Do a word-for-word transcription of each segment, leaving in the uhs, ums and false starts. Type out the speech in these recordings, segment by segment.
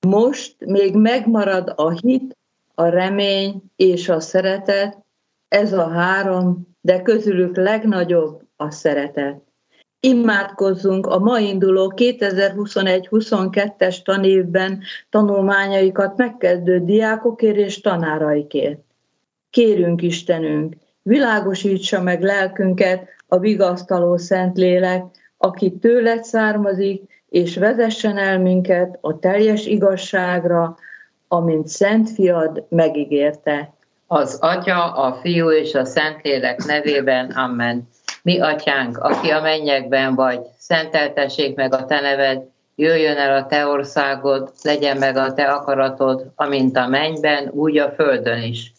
Most még megmarad a hit, a remény és a szeretet, ez a három, de közülük legnagyobb a szeretet. Imádkozzunk a ma induló kétezer-huszonegy-huszonkettes tanévben tanulmányaikat megkezdő diákokért és tanáraikért. Kérünk Istenünk, világosítsa meg lelkünket a vigasztaló Szentlélek, aki tőled származik, és vezessen el minket a teljes igazságra, amint Szent Fiad megígérte. Az Atya, a Fiú és a Szentlélek nevében, amen. Mi Atyánk, aki a mennyekben vagy, szenteltessék meg a te neved, jöjjön el a te országod, legyen meg a te akaratod, amint a mennyben, úgy a földön is.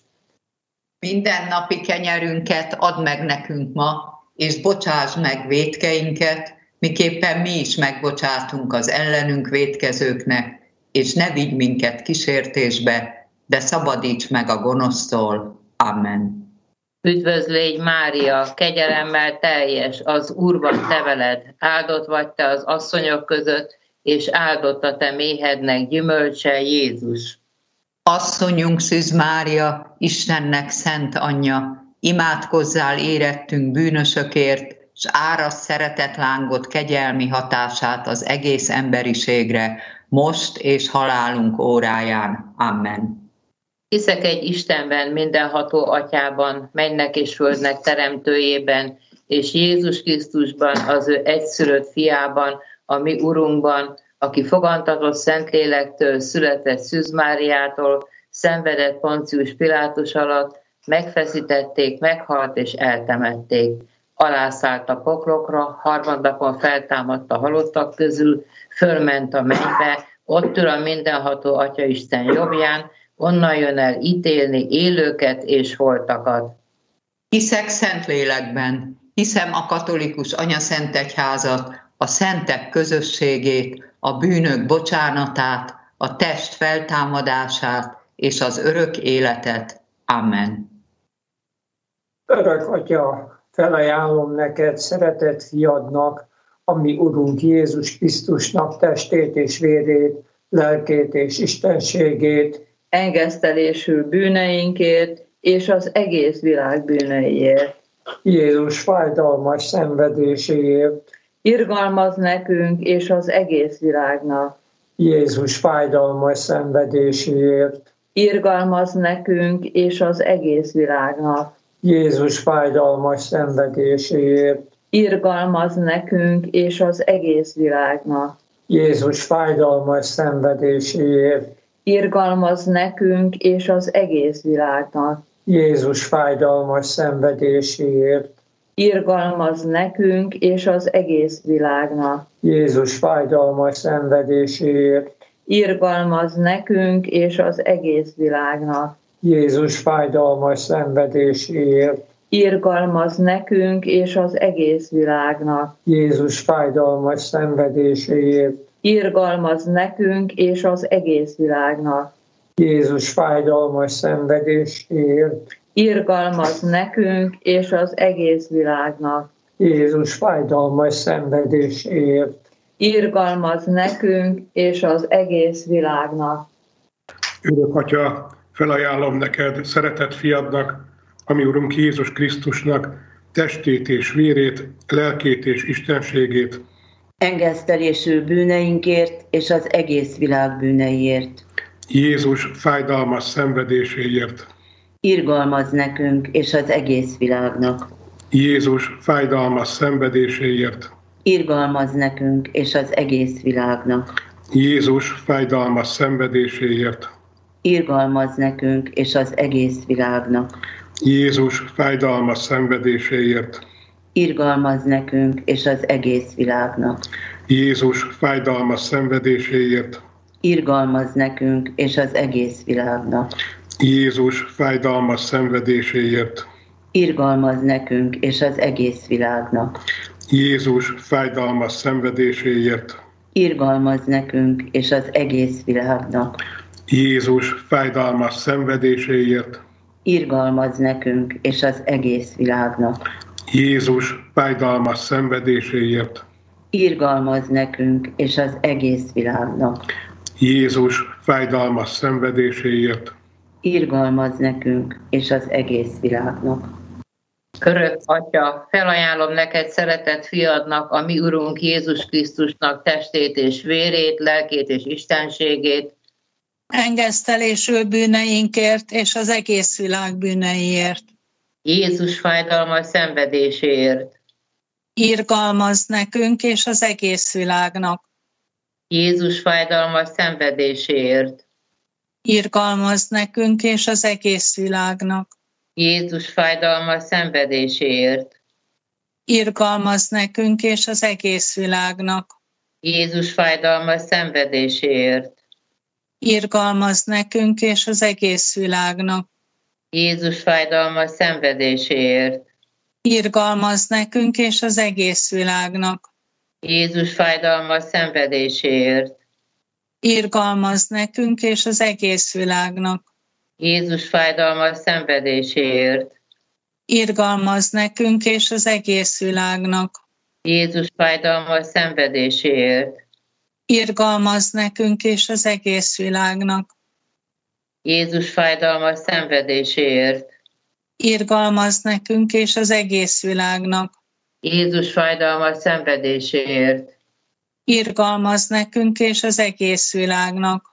Minden napi kenyerünket add meg nekünk ma, és bocsáss meg vétkeinket, miképpen mi is megbocsátunk az ellenünk vétkezőknek, és ne vigy minket kísértésbe, de szabadíts meg a gonosztól. Amen. Üdvözlégy Mária, kegyelemmel teljes, az Úr van te veled, áldott vagy te az asszonyok között, és áldott a te méhednek gyümölcse, Jézus. Asszonyunk Szűz Mária, Istennek szent anyja, imádkozzál érettünk bűnösökért, s árasd szeretetlángot kegyelmi hatását az egész emberiségre, most és halálunk óráján. Amen. Hiszek egy Istenben, mindenható Atyában, mennek és földnek teremtőjében, és Jézus Krisztusban, az ő egyszülött fiában, a mi Urunkban, aki fogantatott Szentlélektől, született Szűz Máriától, szenvedett Poncius Pilátus alatt, megfeszítették, meghalt és eltemették. Alászállt a poklokra, harmadnapon feltámadt a halottak közül, fölment a mennybe, ott ül a mindenható Atya Isten jobbján, onnan jön el ítélni élőket és holtakat. Hiszek Szentlélekben, hiszem a katolikus anyaszentegyházat, a szentek közösségét, a bűnök bocsánatát, a test feltámadását és az örök életet. Amen. Örök Atya, felajánlom neked szeretett fiadnak, a mi Urunk Jézus Krisztusnak testét és vérét, lelkét és istenségét, engesztelésül bűneinkért és az egész világ bűneiért. Jézus fájdalmas szenvedéséért, irgalmaz nekünk és az egész világnak. Jézus fájdalmas szenvedéséért, irgalmaz nekünk és az egész világnak. Jézus fájdalmas szenvedéséért, irgalmaz nekünk és az egész világnak. Jézus fájdalmas szenvedéséért, irgalmaz nekünk és az egész világnak. Jézus fájdalmas szenvedéséért, irgalmaz nekünk és az egész világnak. Jézus fájdalmas szenvedéséért, irgalmaz nekünk és az egész világnak. Jézus fájdalmas szenvedéséért, irgalmaz nekünk és az egész világnak. Jézus fájdalmas szenvedéséért, irgalmaz nekünk és az egész világnak. Jézus fájdalmas szenvedéséért, irgalmaz nekünk és az egész világnak. Jézus fájdalmas szenvedéséért, irgalmaz nekünk és az egész világnak. Örök Atya, felajánlom neked, szeretett fiadnak, ami Urunk Jézus Krisztusnak testét és vérét, lelkét és istenségét, engesztelésül bűneinkért és az egész világ bűneiért. Jézus fájdalmas szenvedéséért, irgalmaz nekünk és az egész világnak. Jézus fájdalmas szenvedéséért, irgalmaz nekünk és az egész világnak. Jézus fájdalmas szenvedéséért, irgalmaz nekünk és az egész világnak. Jézus fájdalmas szenvedéséért, irgalmaz nekünk és az egész világnak. Jézus fájdalmas szenvedéséért, irgalmaz nekünk és az egész világnak. Jézus fájdalmas szenvedéséért, irgalmaz nekünk és az egész világnak. Jézus fájdalmas szenvedéséért, irgalmaz nekünk és az egész világnak. Jézus fájdalmas szenvedéséért, irgalmaz nekünk és az egész világnak. Jézus fájdalmas szenvedéséért, irgalmaz nekünk és az egész világnak. Jézus fájdalmas szenvedéséért. Irgalmazz nekünk és az egész világnak. Örök Atya, felajánlom neked szeretett fiadnak, a mi Urunk Jézus Krisztusnak testét és vérét, lelkét és istenségét, engesztelésül bűneinkért és az egész világ bűneiért. Jézus fájdalmas szenvedéséért, Irgalmazz nekünk és az egész világnak. Jézus fájdalmas szenvedéséért, Irgalmazz nekünk és az egész világnak. Jézus fájdalmas szenvedéséért, Irgalmazz nekünk és az egész világnak. Jézus fájdalmas szenvedéséért, Irgalmazz nekünk és az egész világnak. Jézus fájdalmas szenvedéséért, Irgalmazz nekünk és az egész világnak. Jézus fájdalmas szenvedéséért, Irgalmazz nekünk és az egész világnak. Jézus fájdalmas szenvedéséért, Irgalmazz nekünk és az egész világnak. Jézus fájdalmas szenvedéséért, Irgalmazz nekünk és az egész világnak. Jézus fájdalmas szenvedéséért, Irgalmazz nekünk és az egész világnak. Jézus fájdalmas szenvedéséért, Irgalmazz nekünk és az egész világnak.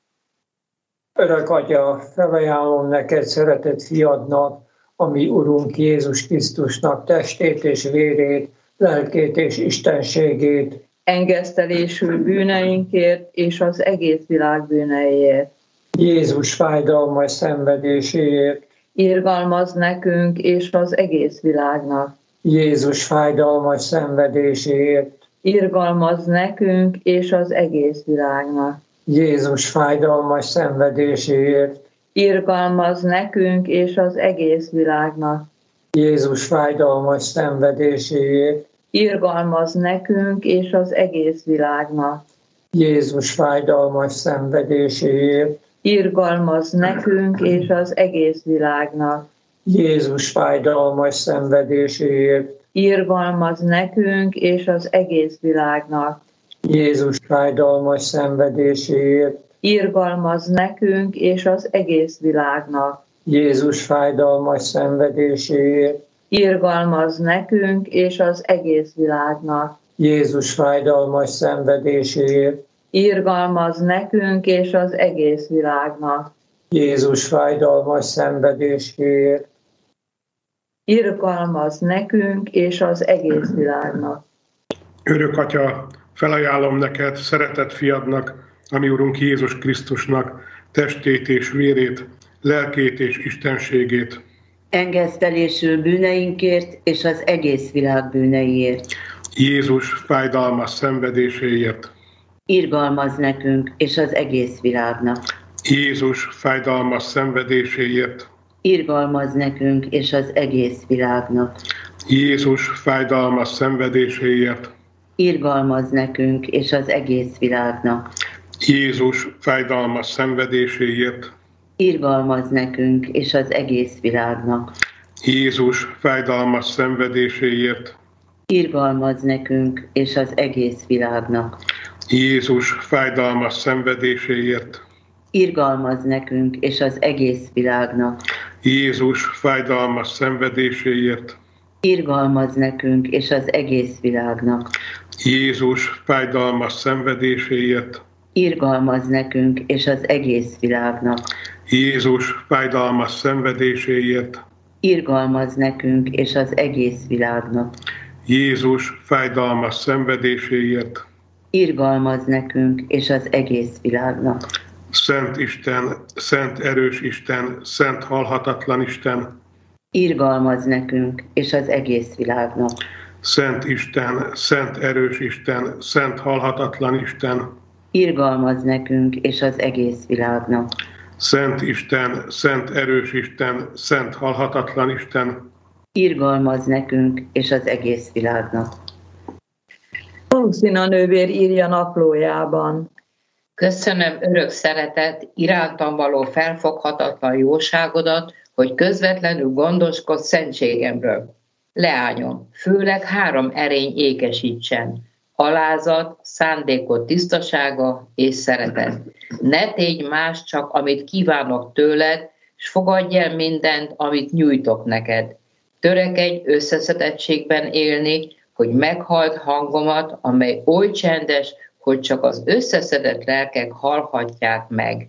Örök Atya, felajánlom neked szeretett fiadnak, a mi Urunk Jézus Krisztusnak testét és vérét, lelkét és istenségét, engesztelésül bűneinkért és az egész világ bűneiért. Jézus fájdalmas szenvedéséért, Irgalmazz nekünk és az egész világnak. Jézus fájdalmas szenvedéséért, Irgalmazz nekünk és az egész világnak. Jézus fájdalmas szenvedéséért, Irgalmazz nekünk és az egész világnak. Jézus fájdalmas szenvedéséért, Irgalmazz nekünk és az egész világnak. Jézus fájdalmas szenvedéséért, Irgalmazz nekünk és az egész világnak. Jézus fájdalmas szenvedéséért, Irgalmazz nekünk és az egész világnak. Jézus fájdalmas szenvedéséért, Irgalmazz nekünk és az egész világnak. Jézus fájdalmas szenvedéséért, Irgalmazz nekünk és az egész világnak. Jézus fájdalmas szenvedéséért, Irgalmazz nekünk és az egész világnak. Jézus fájdalmas szenvedéséért, Irgalmazz nekünk és az egész világnak. Örök Atya, felajánlom neked szeretett fiadnak, a mi Urunk Jézus Krisztusnak testét és vérét, lelkét és istenségét, engesztelésül bűneinkért és az egész világ bűneiért. Jézus fájdalmas szenvedéséért, Irgalmazz nekünk és az egész világnak. Jézus fájdalmas szenvedéséért, Irgalmazz nekünk és az egész világnak. Jézus fájdalmas szenvedéséért, Irgalmazz nekünk és az egész világnak. Jézus fájdalmas szenvedéséért, Irgalmazz nekünk és az egész világnak. Jézus fájdalmas szenvedéséért, Irgalmazz nekünk és az egész világnak. Jézus fájdalmas szenvedéséért, Irgalmazz nekünk és az egész világnak. Jézus fájdalmas szenvedéséért, Irgalmazz nekünk és az egész világnak. Jézus fájdalmas szenvedéséért, Irgalmazz nekünk és az egész világnak. Jézus fájdalmas szenvedéséért, Irgalmazz nekünk és az egész világnak. Jézus fájdalmas szenvedéséért, Irgalmazz nekünk és az egész világnak. Szent Isten, szent erős Isten, szent halhatatlan Isten, Irgalmazz nekünk és az egész világnak. Szent Isten, szent erős Isten, szent halhatatlan Isten, Irgalmazz nekünk és az egész világnak. Szent Isten, szent erős Isten, szent halhatatlan Isten, Irgalmazz nekünk és az egész világnak. Faustina nővér írja naplójában. Köszönöm örök szeretet, irántam való felfoghatatlan jóságodat, hogy közvetlenül gondoskodsz szentségemről. Leányom, főleg három erény ékesítsen: alázat, szándékod tisztasága és szeretet. Ne tégy más, csak amit kívánok tőled, s fogadj el mindent, amit nyújtok neked. Törekedj összeszedettségben élni, hogy meghalld hangomat, amely oly csendes, hogy csak az összeszedett lelkek hallhatják meg.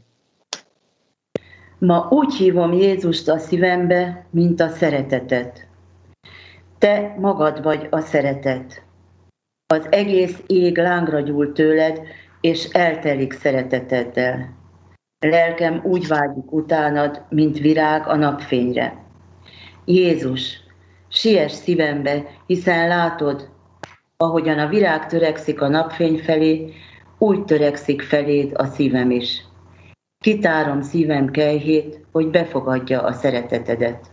Ma úgy hívom Jézust a szívembe, mint a szeretetet. Te magad vagy a szeretet. Az egész ég lángra gyúl tőled, és eltelik szereteteddel. Lelkem úgy vágyik utánad, mint virág a napfényre. Jézus, siess szívembe, hiszen látod, ahogyan a virág törekszik a napfény felé, úgy törekszik feléd a szívem is. Kitárom szívem kelyhét, hogy befogadja a szeretetedet.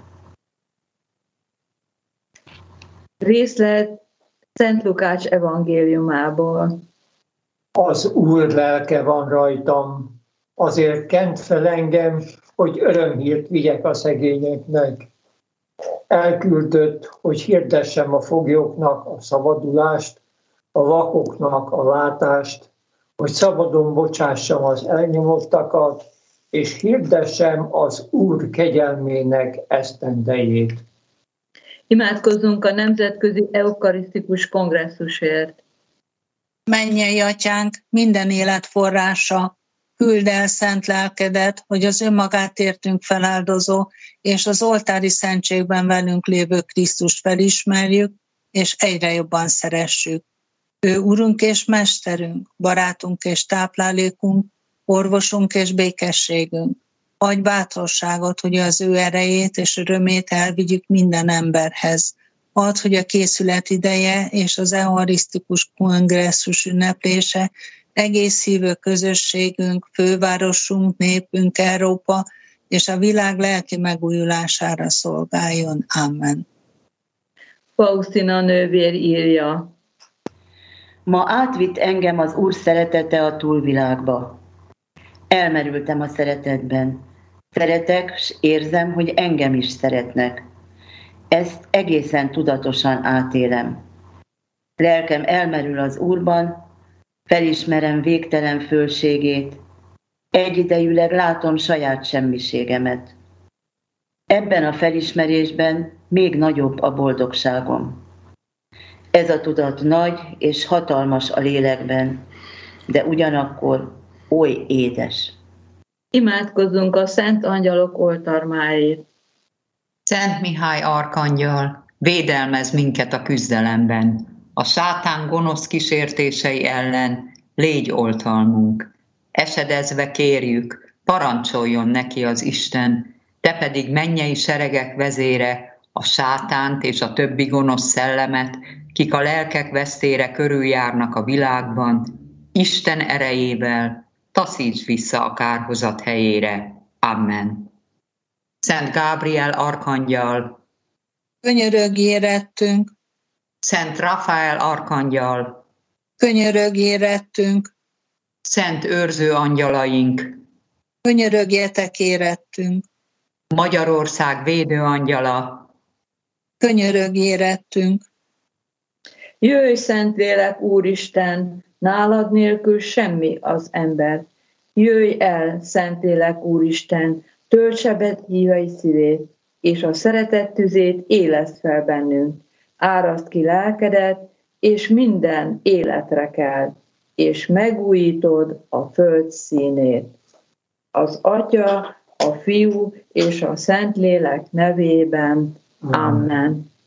Részlet Szent Lukács evangéliumából. Az Úr lelke van rajtam, azért kent fel engem, hogy örömhírt vigyek a szegényeknek. Elküldött, hogy hirdessem a foglyoknak a szabadulást, a vakoknak a látást, hogy szabadon bocsássam az elnyomottakat, és hirdessem az Úr kegyelmének esztendejét. Imádkozzunk a Nemzetközi Eukarisztikus Kongresszusért. Mennyei Atyánk, minden élet forrása, küldd el szent lelkedet, hogy az önmagát értünk feláldozó, és az oltári szentségben velünk lévő Krisztust felismerjük, és egyre jobban szeressük. Ő Urunk és Mesterünk, barátunk és táplálékunk, orvosunk és békességünk. Adj bátorságot, hogy az ő erejét és örömét elvigyük minden emberhez. Add, hogy a készület ideje és az eucharisztikus kongresszus ünneplése egész hívő közösségünk, fővárosunk, népünk, Európa és a világ lelki megújulására szolgáljon. Amen. Faustina nővér írja. Ma átvitt engem az Úr szeretete a túlvilágba. Elmerültem a szeretetben. Szeretek, s érzem, hogy engem is szeretnek. Ezt egészen tudatosan átélem. Lelkem elmerül az Úrban, felismerem végtelen fölségét, egyidejűleg látom saját semmiségemet. Ebben a felismerésben még nagyobb a boldogságom. Ez a tudat nagy és hatalmas a lélekben, de ugyanakkor oly édes. Imádkozzunk a szent angyalok oltalmáért. Szent Mihály arkangyal, védelmez minket a küzdelemben. A sátán gonosz kísértései ellen légy oltalmunk. Esedezve kérjük, parancsoljon neki az Isten, te pedig mennyei seregek vezére, a sátánt és a többi gonosz szellemet, kik a lelkek vesztére körüljárnak a világban, Isten erejével taszíts vissza a kárhozat helyére. Amen. Szent Gábriel arkangyal, Könyörögj érettünk, Szent Rafael arkangyal, könyörögj érettünk, Szent őrző angyalaink, könyörögjetek érettünk, Magyarország védő angyala, könyörögj érettünk. Jöjj, Szentlélek, Úristen, nálad nélkül semmi az ember. Jöjj el, Szentlélek, Úristen, töltse be hívei szívét, és a szeretet tüzét éleszt fel bennünk. Áraszt ki lelkedet, és minden életre kell, és megújítod a föld színét. Az Atya, a Fiú és a Szentlélek nevében. Amen.